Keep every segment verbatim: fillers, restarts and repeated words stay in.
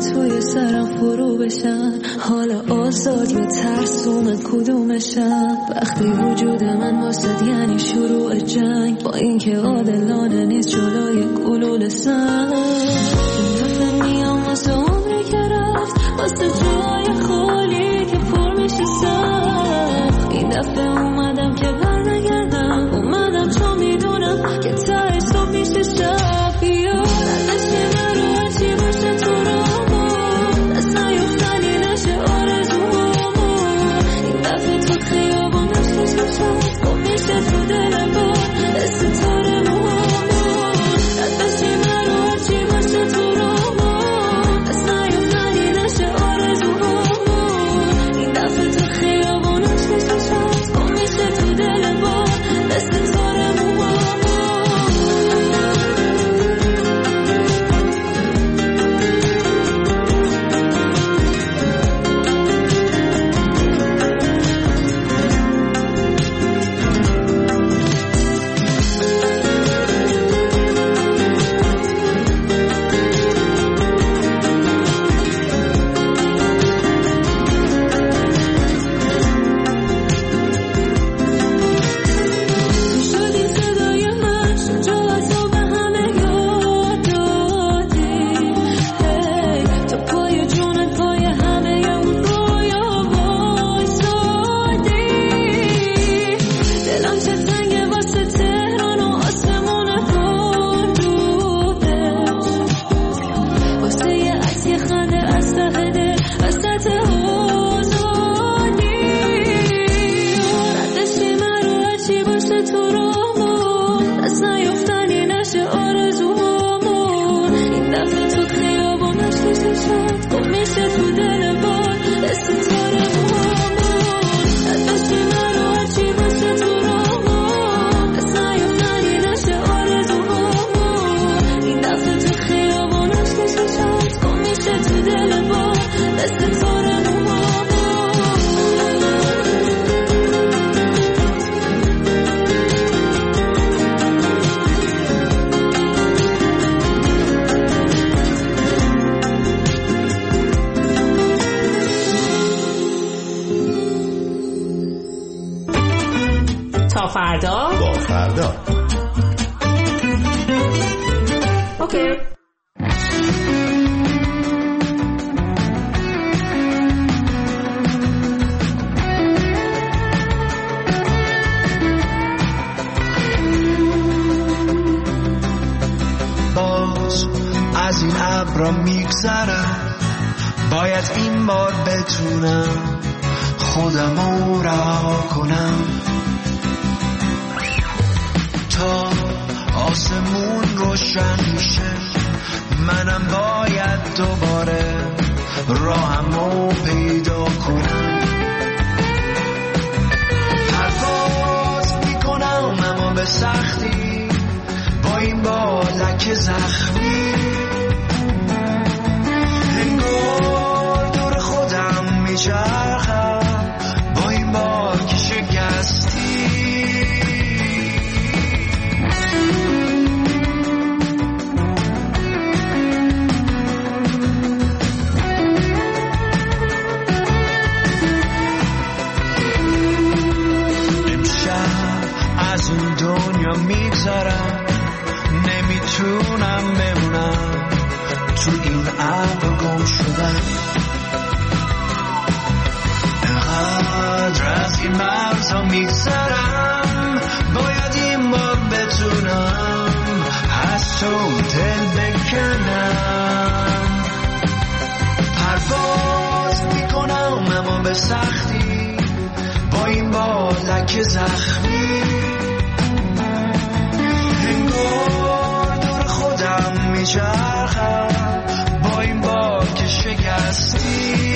توی سرم فرو بشن، حالا آزاد یا ترسومن کدومشن. وقتی وجود من واسد یعنی شروع جنگ، با اینکه عادلانه نیست جلوی گلوله سنگ. این دفعه میام واسه عمری که رفت، واسه جای خالی که پر میشه سخت. این دفعه اومدم که بر نگردم، اومدم چون میدونم که تهش صبح میشه شب. بیا دست من رو هرچی باشه تو رامون، دست نیفتنی نشه آرزوهامون. این دفعه تو خیابان نشتش بشد، خب میشه تو دل با ستاره موهامون. دست من رو هرچی باشه تو رامون، دست نیفتنی نشه آرزوهامون. این دفعه تو خیابان نشتش بشد، خب میشه تو دل با ستاره موهامون. فردا با فردا اوکی. باز از این ابرا میگذرم، باید این بار بتونم خودمو رها کنم. تا آسمون روشن میشه منم باید دوباره راهمو پیدا کنم. پرواز میکنم اما به سختی، با این بالک زخمی انگار دور خودم میچرخم، با این بالک شکستی. از این دنیا میگذرم، نمیتونم بمونم تو این ابر گم شدم. انقدر از این مرزا میگذرم، باید این بار بتونم از تو دل بکنم. پرواز میکنم اما به سختی، با این بالک زخمی انگار دور خودم میچرخم، با این بالک شکستی.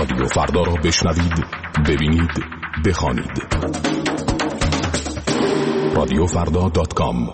رادیو فردا را بشنوید، ببینید، بخوانید. رادیو فردا دات کام.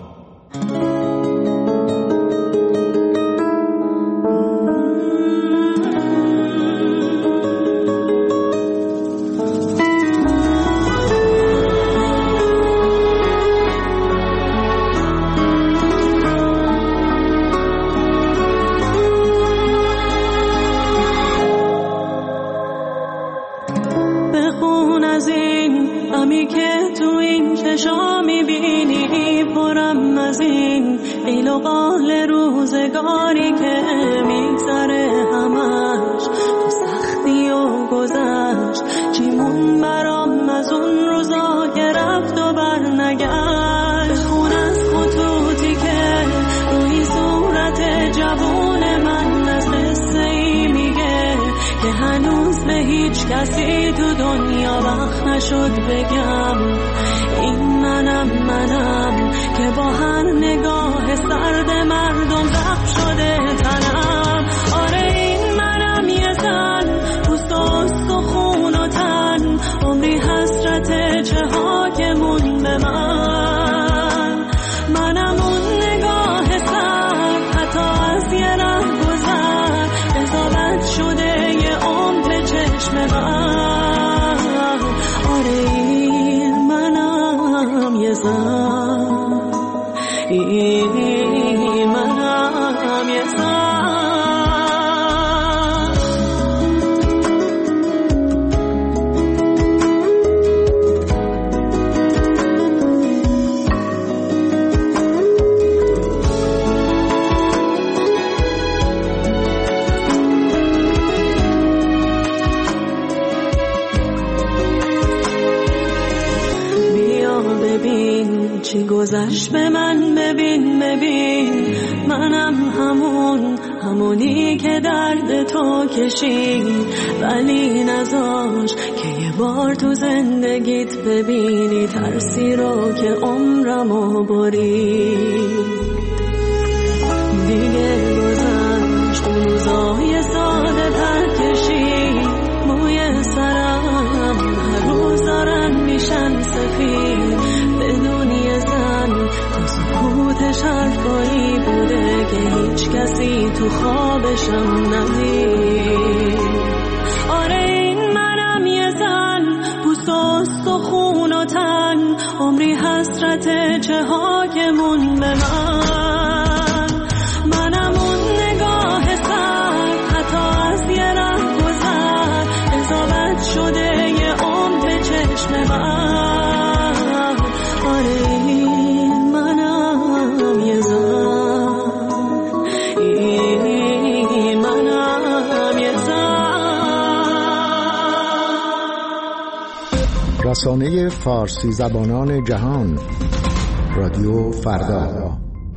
کسی تو دنیا وقت نشد بگم این منم منم که با هر نگاه سرد مردم زخم شده تنم. آره این منم یه زن پوست و استخون و تن، عمری حسرت چه ها که مون به من. منم اون نگاه سرد حتی از یه ره گذر قضاوت شده یه عمر به چشم من. آره این منم یه زن، این منم یه زن. چی گذشت به من ببین ببین، منم همون همونی که درد تو کشید ولی نذاش که یه بار تو زندگیت ببینی ترسی رو که عمرمو برید. دیگه گذشت اون روزای ساده پر کشید، موی سرم هر روز دارن میشن سفید. بدون یه زن تو سکوتش حرفایی بوده که هیچ کسی تو خوابشم ندید. آره این منم یه زن پوست و استخون و تن، عمری حسرت چه ها که مون به من. منم اون نگاه سرد حتی از یه ره گذر قضاوت شده یه عمر به چشم من. آره این منم یه زن، این منم یه زن. رسانه فارسی زبانان جهان، رادیو فردا.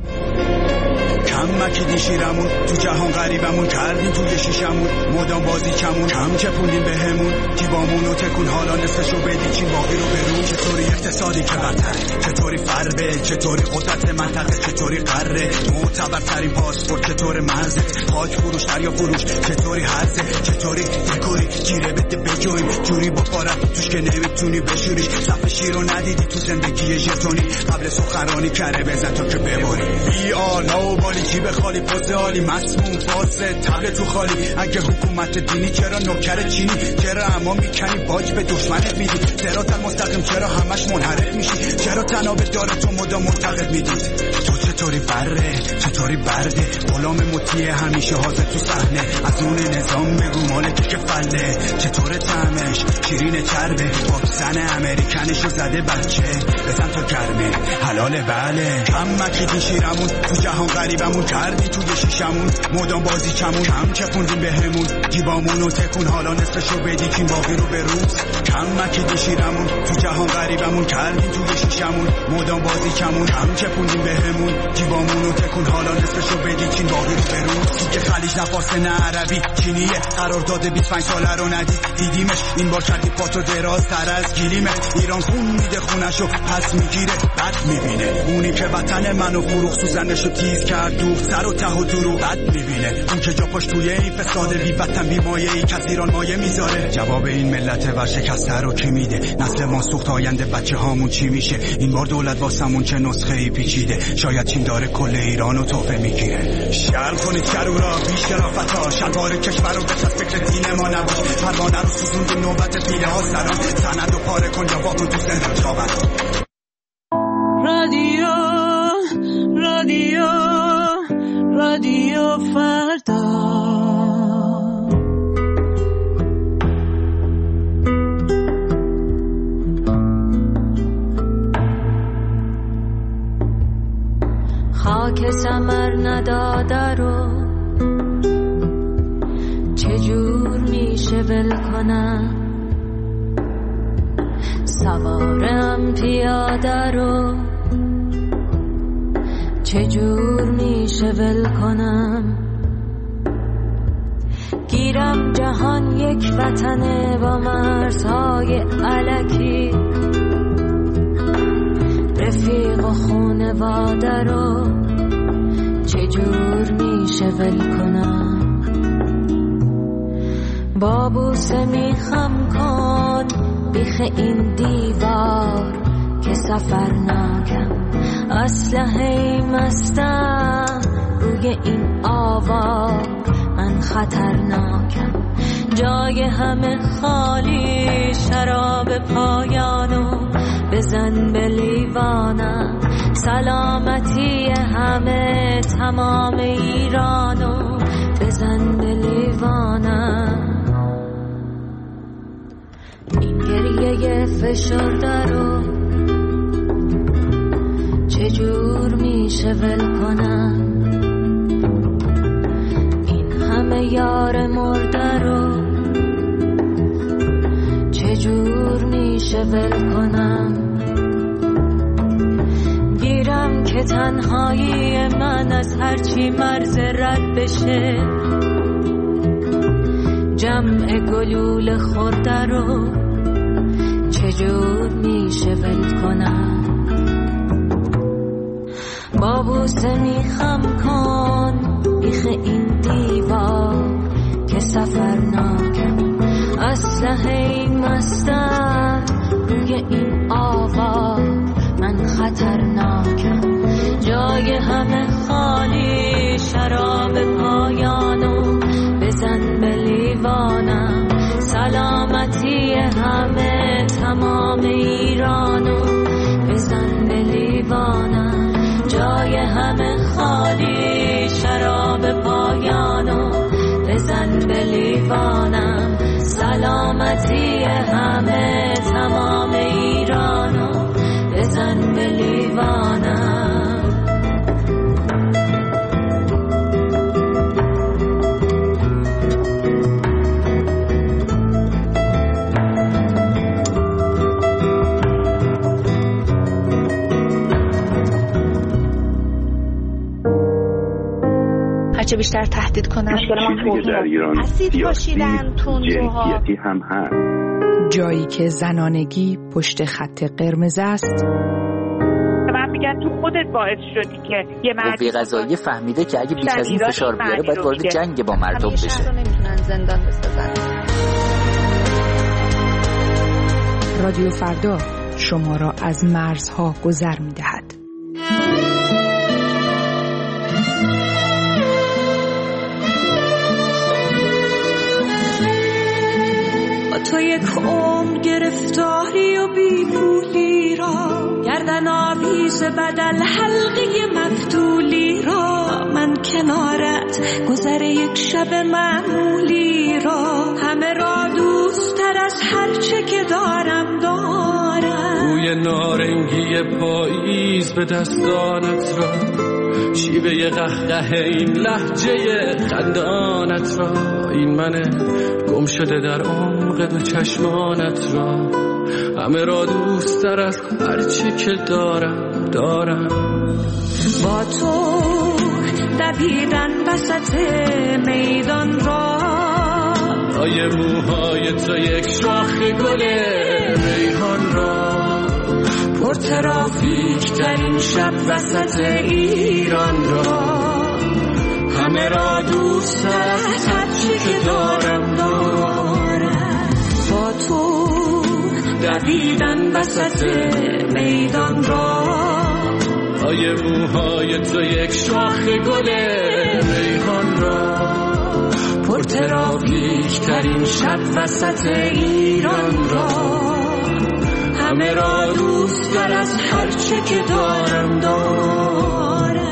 کم مکیدی شیرمون تو جهان غریبمون کردیم توی شیشمون، مدام بازی کمون کم چپوندیم به همون جیبامون و تکون حالا نصفشو بدی چین باقی رو برون. چطوری اقتصادی که برتر، چطوری فربه، چطوری قدرت منطقه، چطوری قره معتبرترین پاسپورت، چطور مرزت خاک فروش دریا فروش، چطوری حرزه، چطوری دکوری جیره بده بجویم جوری با پارت توش که نمیتونی بشوریش. صف شیر رو ندیدی تو زندگی ژتونی، قبل سخنرانی کره بزن تا که بباری. بی آر نوبالی جیب خالی پوز عالی مسموم فاسد تبل تو خالی. اگه حکومت دینی چرا نوکر چینی، چرا اما میکنی باج به دشمنت میدی. صراط مستقیم چرا همش منحرف میشی، چرا تناب داره تو مدام معتقد میدی. تو چطوری بره، چطوری برده، غلام مطیع همیشه حاضر تو صحنه. از اون نظام بگو مالک که فله، چطور طعمش شیرین چربه، واکسن امریکنشو زده بچه بزن تا گرمه حلاله. بله کم مکیدی شیرمون تو جهان غریبمون کردی توی شیشمون، مدام بازی کمون کم چپوندیم به همون جیبامون و تکون حالا نصفشو بدی کین باقی رو به روز. کم مکیدی شیرمون تو جهان غریبمون کردی توی شیشمون، مدام بازی کمون کم چپوندیم به همون جیبامون و تکون حالا نصفشو بدی کین باقی رو به روز. که خلیج نفاسه نه عربی چینیه، قرار داده بیست و پنج ساله رو ندید. دیدیم ببینیمش. این بار کردی پاتو دراز تر از گیریمه. ایران خون میده خونشو پس میگیره بد میبینه. اونی که وطن منو فروخ سوزنشو تیز کرد دوخت سر و ته و دورو بد میبینه. اون که جا پاش توی این فساد بی وطن بی مایه ای که از ایران مایه میذاره. جواب این ملت ورشکسته رو کی میده؟ نسل ما سوخت آینده بچه هامون چی میشه؟ این بار دولت واسمون چه نسخه ای پیچیده؟ شاید چین داره کل ایرانو تحفه میگیره. شرم کنید کرورا بی شرافتا شلوار کشور رو بچست فکر دین ما نباش. پروانه رو سوزوندی نوبت پیله ها سران سند و پاره کن یا واکن تو ذهن جابت. رادیو رادیو رادیو فردا. خاک ثمر نداده رو چجور میشه ول کنم؟ سوارم پیاده رو چجور میشه ول کنم؟ گیرم جهان یک وطنه با مرزهای الکی، رفیق و خونواده رو چجور میشه ول کنم؟ بابوسه میخم کن بیخ این دیوار که سفر ناکم، اسلحه مستم روی این آوار من خطرناکم. جای همه خالی شراب پایانو بزن به لیوانم. سلامتی همه تمام ایرانو بزن به لیوانم. این گریه فشرده رو چجور میشه ول کنم؟ این همه یار مرده رو چجور میشه ول کنم؟ گیرم که تنهایی من از هرچی مرز رد بشه، جمع گلول خورده رو چجور میشه ول کنم؟ بابوسه میخم کن بیخ این دیوار که سفر ناکم، اسلحه مستم روی این آوار من خطرناکم. جای همه خالی شراب پایانو بزن به لیوانم. سلامتی همه تمام ایرانو بزن به لیوانم. جای همه خالی شراب پایانو بزن به لیوانم. سلامتی همه تمام ایرانو بزن به لیوانم. هرچه بیشتر تهدید کنن مشکل ما در ایران اسید پاشیدن تندروها هم هست. جایی که زنانگی پشت خط قرمز است. من میگن تو خودت باعث شدی که یه مرد قوه قضاییه فهمیده که اگه بیش از این فشار بیاره باید وارد جنگ با مردم بشه. شهر رو نمیتونن زندان بسازن. رادیو فردا شما را از مرزها گذر میدهد. تو یک عمر گرفتاری و بی پولی را، گردن آویز بدل حلقه مفتولی را، من کنارت گذر یک شب معمولی را، همه را دوست تر از هر چه که دارم دارم. روی نارنگی پاییز به دستانت را، شیوه قهقه این لهجه خندانت را، این منه گم شده در عمق دو چشمانت را، همه را دوست تر از هر چی که دارم دارم. با تو دویدن وسط میدان را، لای موهای تو یک شاخ گل ریحان را پر ترافیک ترین شب وسط ایران را همه را دوست دارم هرچی که دارم دارم با تو دویدن وسط میدان را لای موهای تو یک شاخ گل ریحان را پر ترافیک ترین شب وسط ایران را همه را دوست در از هرچه که دارم دارم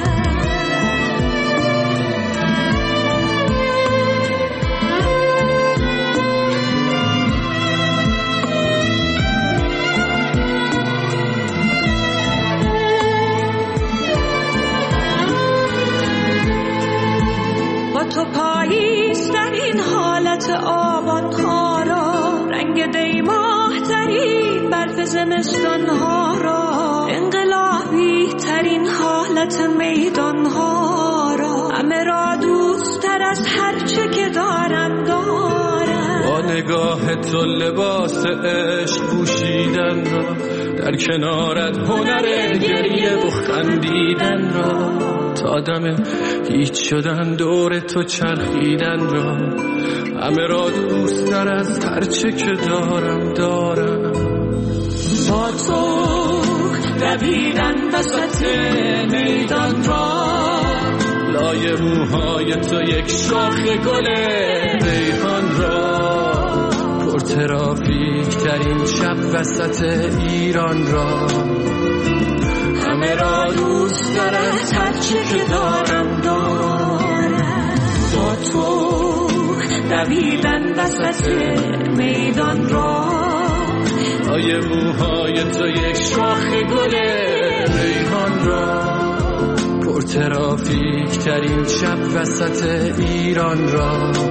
با تو پاییز در این حالت آبان ها را رنگ دیماه ترین برف زمستان ها را انقلابی ترین حالت میدان ها را همه را دوست تر از هرچه که دارم دارم با نگاه تو لباس عشق پوشیدن را در کنارت هنر گریه و خندیدن را تا دم هیچ شدن دور تو چرخیدن را همه را دوست در از هرچه که دارم دارم با تو دویدن وسط میدان را لای موهای تو یک شاخ گل ریحان را پر ترافیک ترین شب وسط ایران را همه را دوست دارم هرچی که دارم دارم با تو دویدن وسط میدان را لای موهای تو یک شاخ گل ریحان را پر ترافیک ترین شب وسط ایران را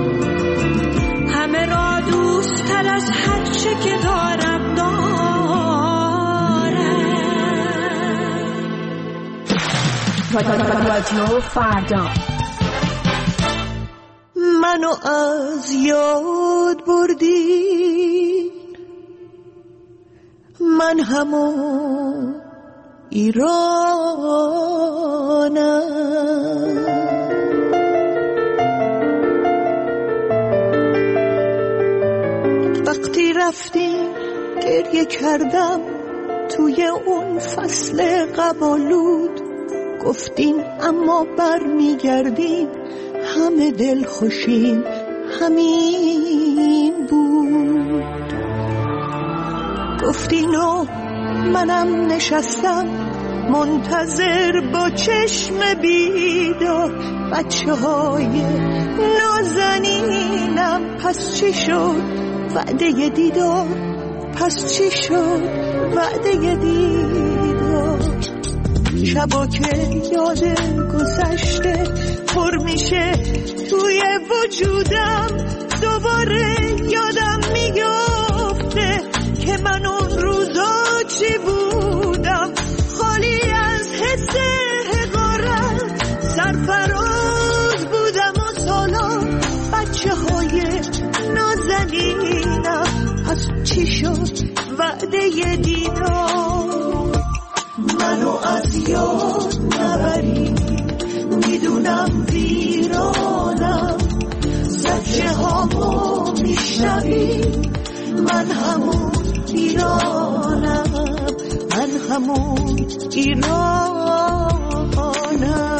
همه را دوست تر از هرچه که دارم دارم رادیو فردا منو از یاد بردی من همون ایرانم وقتی رفتی گریه کردم توی اون فصل قبالود گفتین اما بر میگردین همه دل خوشین همین بود گفتین و منم نشستم منتظر با چشم بیدار بچه های نازنینم پس چی شد وعده دیدار پس چی شد وعده دیدار شبا که یاد گذشته پر میشه توی وجودم دوباره یادم میفته که من اون روزا چی بودم خالی از حس حقارت سرفراز بودم و سالان بچه های نازنینم پس چی شد وعده دیدار منو از یاد نبری میدونم ویرانم زجه هامو میشنوی من همون ایرانم من همون ایرانم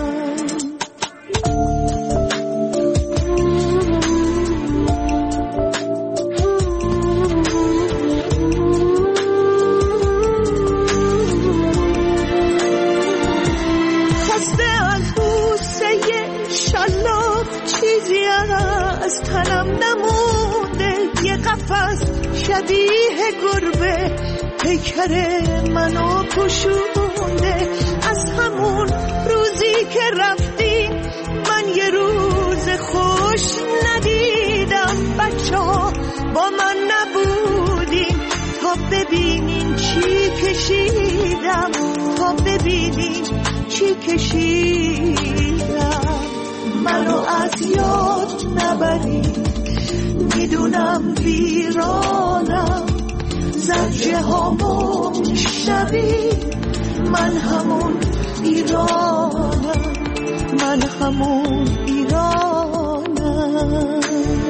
از تنم نمونده یه قفس شبیه گربه پیکر منو پوشونده از همون روزی که رفتی من یه روز خوش ندیدم بچه ها با من نبودین تا ببینین چی کشیدم تا ببینین چی کشیدم منو از یاد نبری میدونم ویرانم، زجه هامو میشنوی، من همون ایرانم، من همون ایرانم.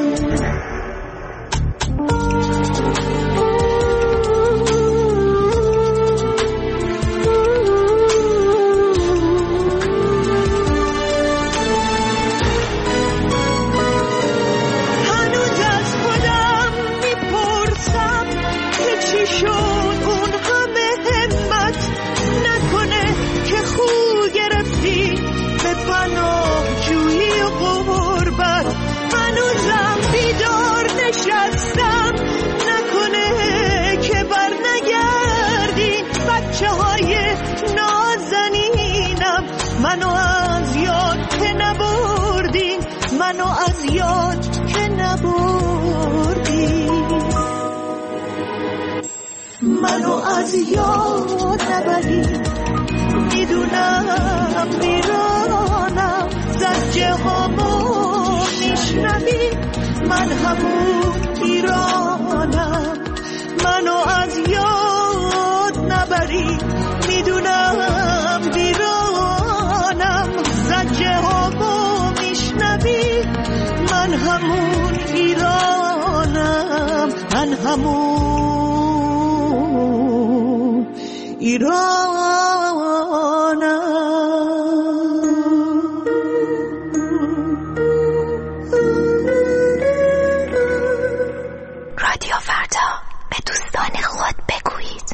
منو از یاد که نبردین، منو از یاد که نبردین، منو از یاد نبرین. میدونم ویرانم، زجه هامو میشنوی، من همون ایرانم، منو از یاد نبرین. میدونم ویرانم، زجه هامو میشنوی، من همون ایرانم، من همون ایرانم. رادیو فردا، به دوستان خود بگویید.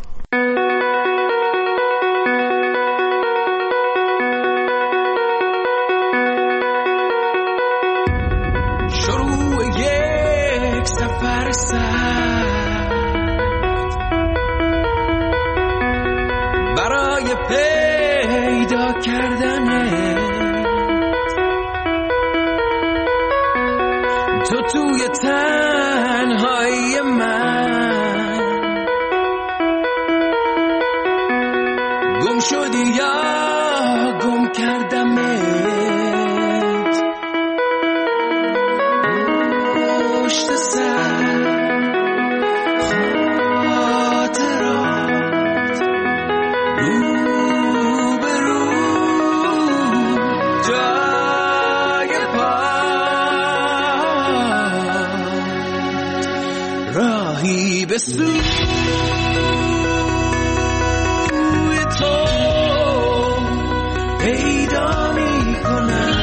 برای پیدا کردنت تو توی تنهایی من گم شدی یا گم کردمت پشت سر خاطرات رو به رو جای پا راهی به سوی تو پیدا می کنم.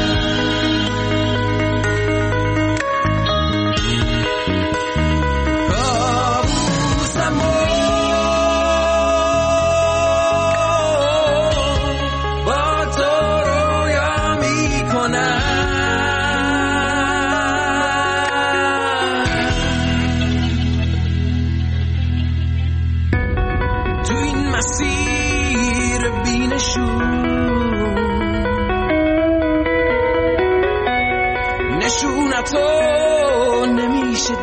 تو نمیشه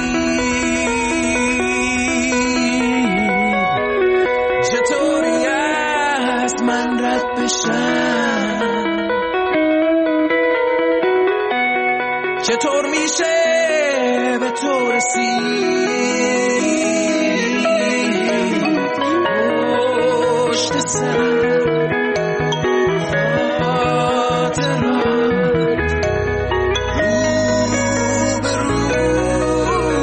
دید چطوری از من رد بشم، چطور میشه به تو رسید پشت سر خاطرات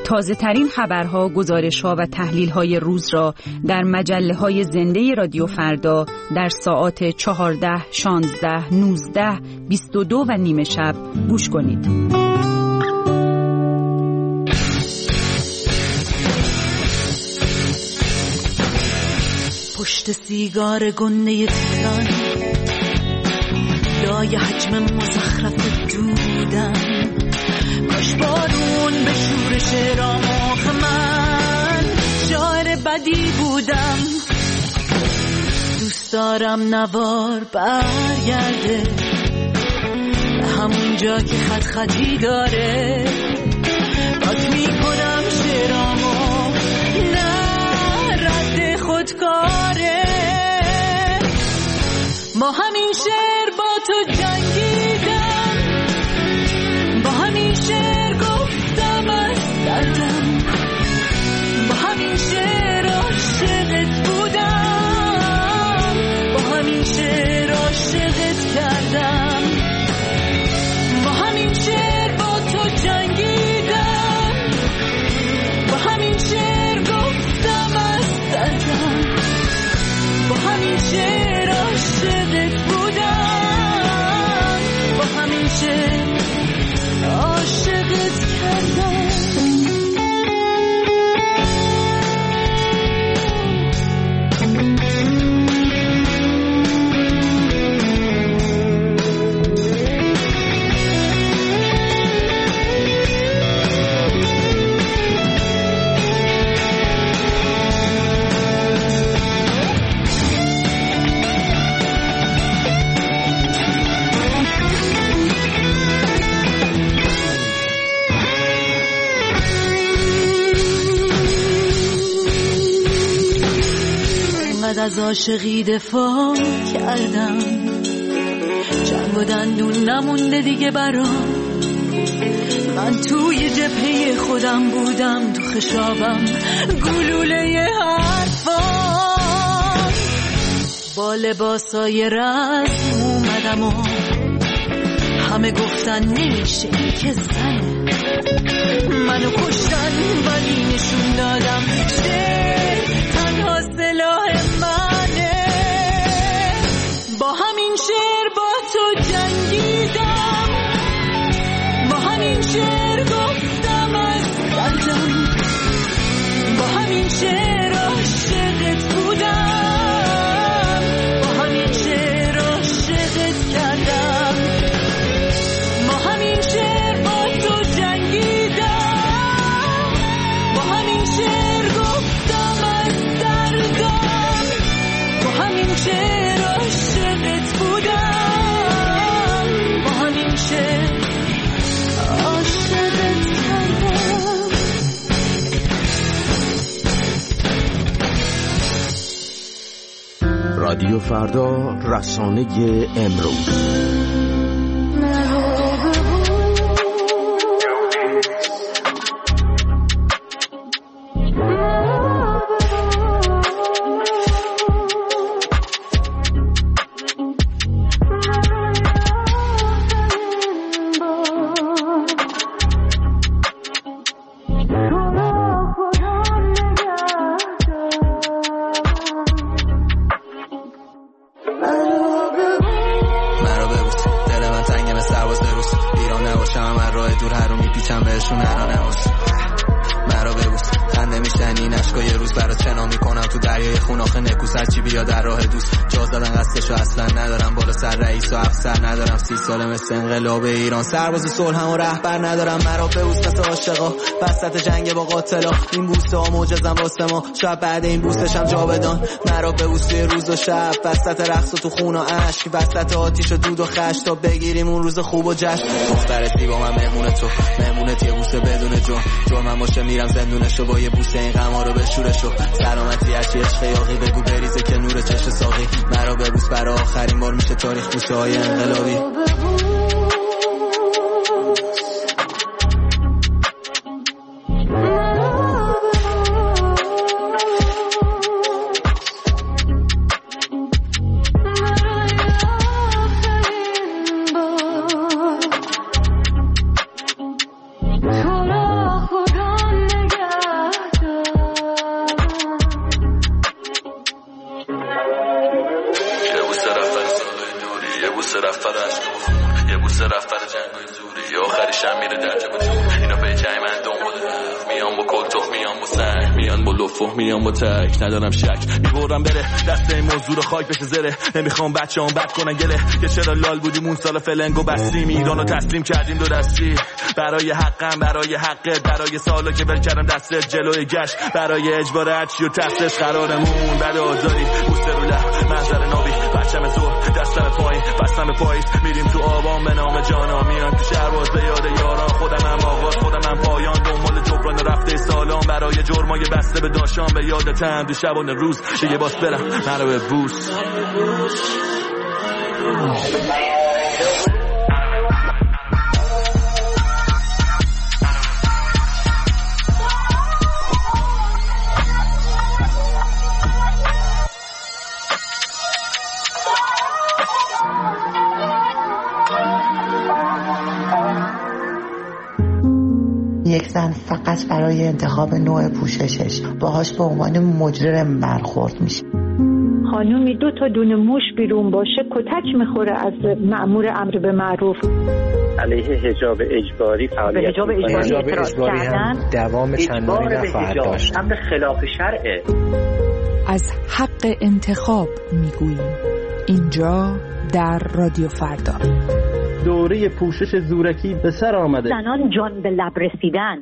تازه ترین خبرها، گزارش‌ها و تحلیل‌های روز را در مجله‌های زنده رادیو فردا در ساعات چهارده، شانزده، نوزده، بیست و دو و نیمه شب گوش کنید. پشت سیگار گنده تهران لای حجم مزخرف دودم، کاش بارون به شور شعرام آخ من شاعر بدی بودم. دوست دارم نوار برگرده به همون جا که خط خطی داره، پاک میکنم شعرامو نه رد خودکاره. با همین شعر با تو جنگیدم، با همین شعر گفتم از دردم، با همین شعر عاشقت بودم، با همین شعر عاشقت کردم، با همین شعر با تو جنگیدم، با همین شعر گفتم از دردم، با همین شعر عاشقت بودم، با همین شعر عاشقت کردم. از عاشقی دفاع کردم، جنگ و دندون نمونده دیگه برام. من توی جبهه خودم بودم، تو خشابم گلوله حرفام. با لباسای رسم اومدم و همه گفتن نمیشه که زنه، منو کشتن ولی نشون دادم شعر تنها سلاح منه. با همین شعر با تو جنگیدم، با همین شعر گفتم از دردم، با همین شعر عاشقت بودم، با همین شعر عاشقت کردم، با همین شعر با تو جنگیدم، با همین شعر گفتم از دردم، با همین شعر عاشقت بودم، با همین شعر عاشقت کردم. رادیو فردا، رسانه امروز. سال مثل انقلاب ایران سرباز صلح هم و رهبر ندارم، مرا به بوس مثل عاشقا وسط جنگ با قاتلا. این بوسه ها معجزن واسه ما، شاید بعد این بوسشم جا بدان. مرا به بوس روز و شب وسط رقص و تو خون و اشک، وسط آتیش و دود و خشت، تا بگیریم اون روز خوب و جشن. دختر زیبا من مهمون تو، مهمونت یه بوسه بدون جرم، جرمم باشه میرم زندونشو با یه بوسه این غما رو بشورشو. سلامتی هرچی عشق یاقی بگو بریزه که نور چشم ساقی. مرا به بوس برای آخرین بار میشه تاریخ بوسه های انقلابی. خدا خدا مثل رفتر جنگای زوری آخریش هم میره در جب جون. اینا به جای من دنبال رفت میان با کلتوخ میان با سنگ میان با لفو میان با تک ندارم شک میبرم بره دست این موضوع رو خاک بشه زره نمیخوام بچه هم بد کنن گله که چرا لال بودیم اون سال فلنگو بستیم ایرانو تسلیم کردیم دو دستی برای حقم برای حقت برای سالا که ول کردم دستت جلوی گشت برای اجبار هرچی و تفتش قرارمون بعد آزادی بوسه رو لب منظر نابی پرچم زور دستم پایین بستم پاییز میریم تو آبان به نام جانا میان تو شهر باز به یاد یاران خودم هم آغاز خودم هم پایان دنبال جبران رفته سالان برای جرمای بسته به داشان به یادتم دو شبانه روز دیگه باز برم منو به بوس یک زن فقط برای انتخاب نوع پوششش باهاش به عنوان مجرم برخورد میشه. خانومی دو تا دونه موش بیرون باشه کتک میخوره از مأمور امر به معروف. علیه حجاب اجباری فعالیت حجاب اجباری اعتراض کردن دوام چندانی نخواهد داشت. امر خلاف شرعه. از حق انتخاب میگوییم اینجا در رادیو فردا. دوره پوشش زورکی به سر آمده. زنان جان به لب رسیدن.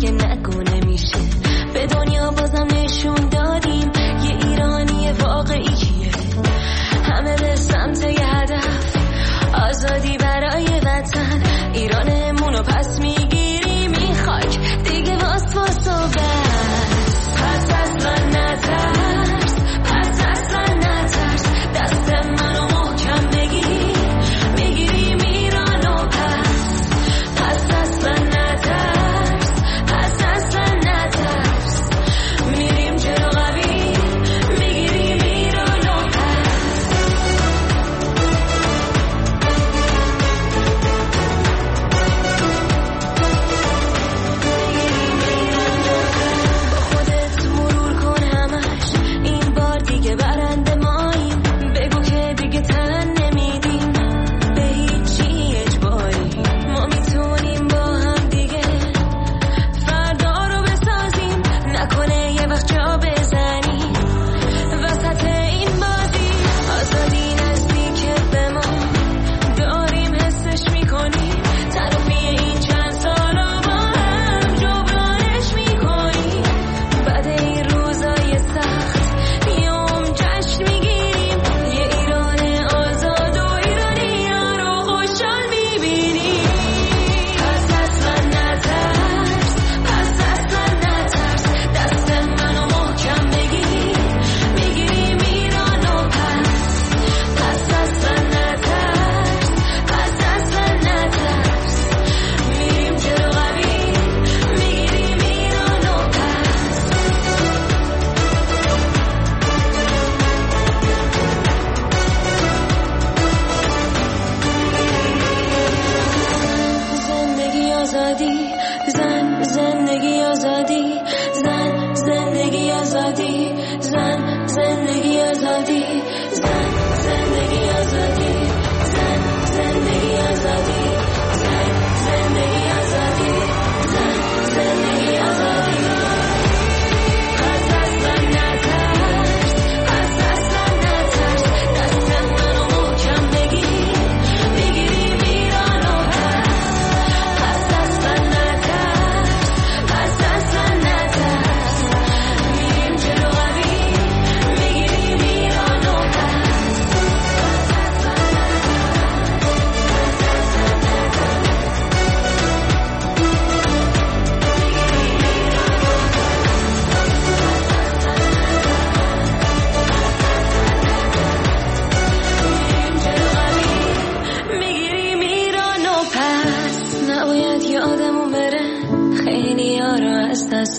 به دنیا بازم نشون دادیم یه ایرانی واقعی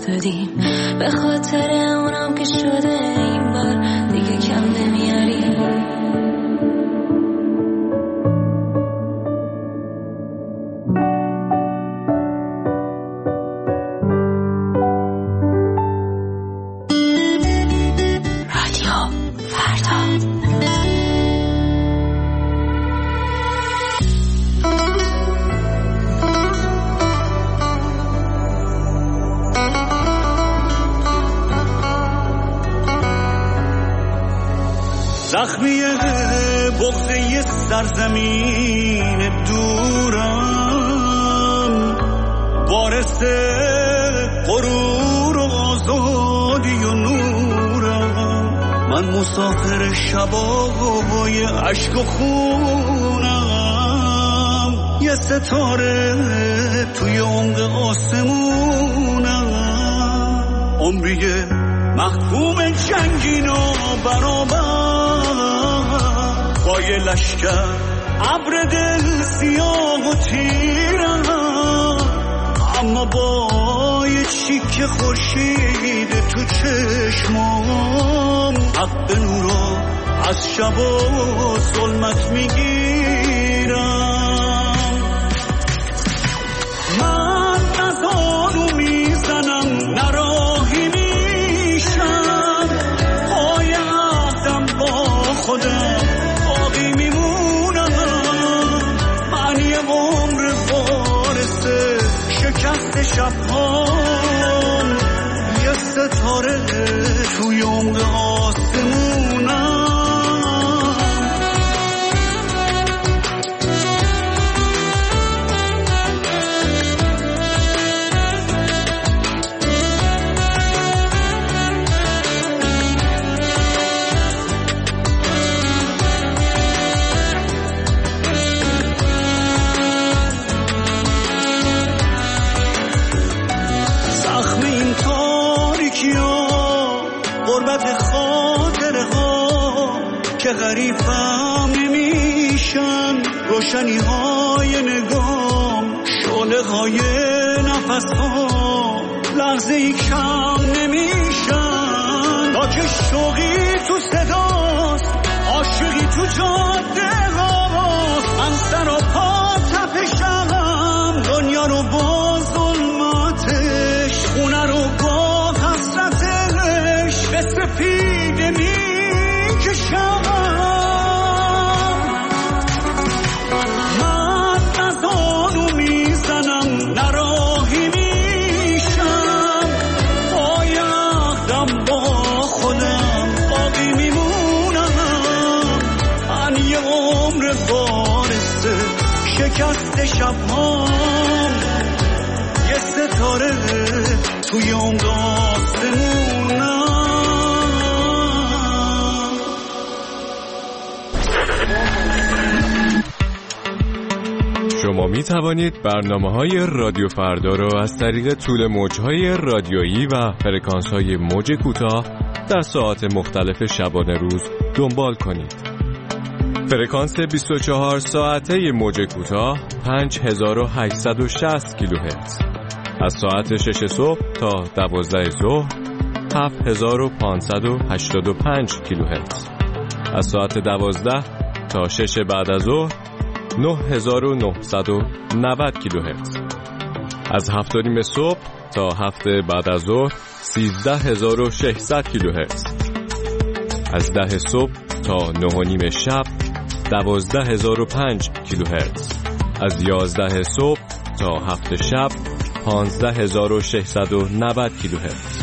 افتادیم، به خاطر اونم که شده این بار دیگه کم نمیاریم. زخمی بغضه سرزمین دورم، وارث غرور و آزادی و نورم، من مسافر شبای عشق و خونم، یه ستاره توی عمق آسمونم، عمریه محکوم جنگین و برابر با یه لشکر ابر دل سیاه و تیرم، اما با یه چیک خورشید تو چشمام حق نورا از شب و ظلمت میگیرم. من نزانو میزنم نراهی میشم، پای عهدم با خودم باقی میمونم، من یه عمر وارث شکست شبهام، یه ستاره توی عمق آسمونم. غربت خاطره ها که غریبم نمیشن، روشنی های نگام، شعله های نفس ها لحظه ای کم نمیشن. تا که شوقی تو صداست، عاشقی تو جاده هاست، من سر و پا تپشم، دنیا رو با ظلمتش، خونه رو با حسرتش به سپیده میکشم. من نزانو میزنم نراهی میشم، پای عهدم با خودم باقی میمونم، من یه عمر وارث شکست شبهام، یه ستاره توی عمق آسمونم. شما می توانید برنامه‌های رادیو فردا را از طریق طول موج‌های رادیویی و فرکانس‌های موج کوتاه در ساعات مختلف شبانه روز دنبال کنید. فرکانس بیست و چهار ساعته موج کوتاه پنج هزار و هشتصد و شصت کیلوهرتز، از ساعت شش صبح تا دوازده ظهر هفت هزار و پانصد و هشتاد و پنج کیلوهرتز، از ساعت دوازده تا شش بعد از ظهر نه هزار و نهصد و نود کیلوهرتز، از هفت و نیم صبح تا هفت بعد از ظهر سیزده هزار و ششصد کیلوهرتز، از ده صبح تا نه و نیم شب دوازده هزار و پنج کیلوهرتز، از یازده صبح تا هفت شب پانزده هزار و ششصد و نود کیلوهرتز.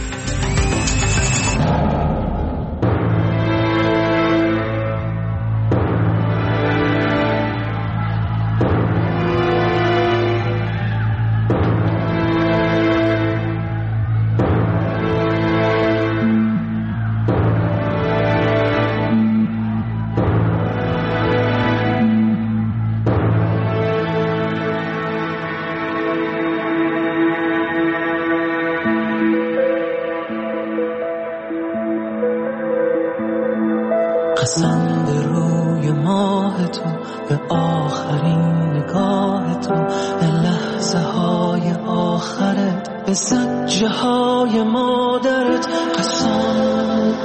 قسم به روی ماه تو، به آخرین نگاه تو، به لحظه های آخرت، به به زجه های مادرت. قسم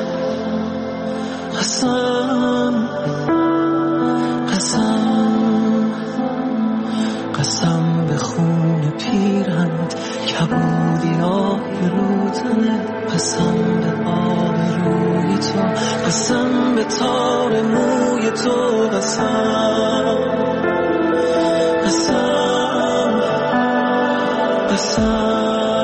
قسم قسم قسم به خون پیرهنت، کبودی آهی رو تنت. قسم به آب روی تو، قسم به تار موی تو. قسم قسم قسم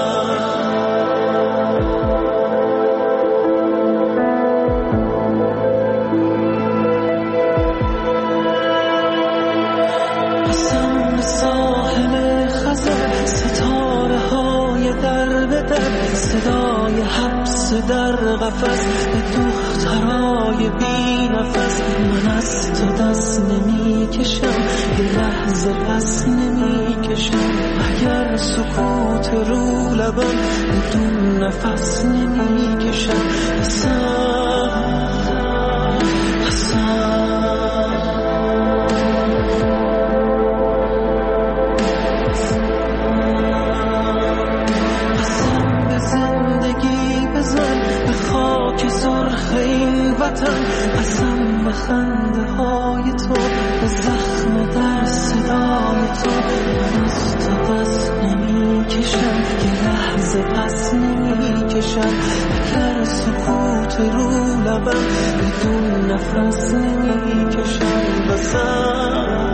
صدای حبس در قفس به دخترای بی نفس. من از تو دست نمی کشم، یه لحظه پس نمی کشم. اگر سکوت رو لبم بدون نفس نمی کشم. قسم قسم به خنده های تو، به زخم در صدای تو. من از تو دست نمی کشم، یه لحظه پس نمی کشم. اگر سکوت رو لبم بدون نفس نمی کشم. قسم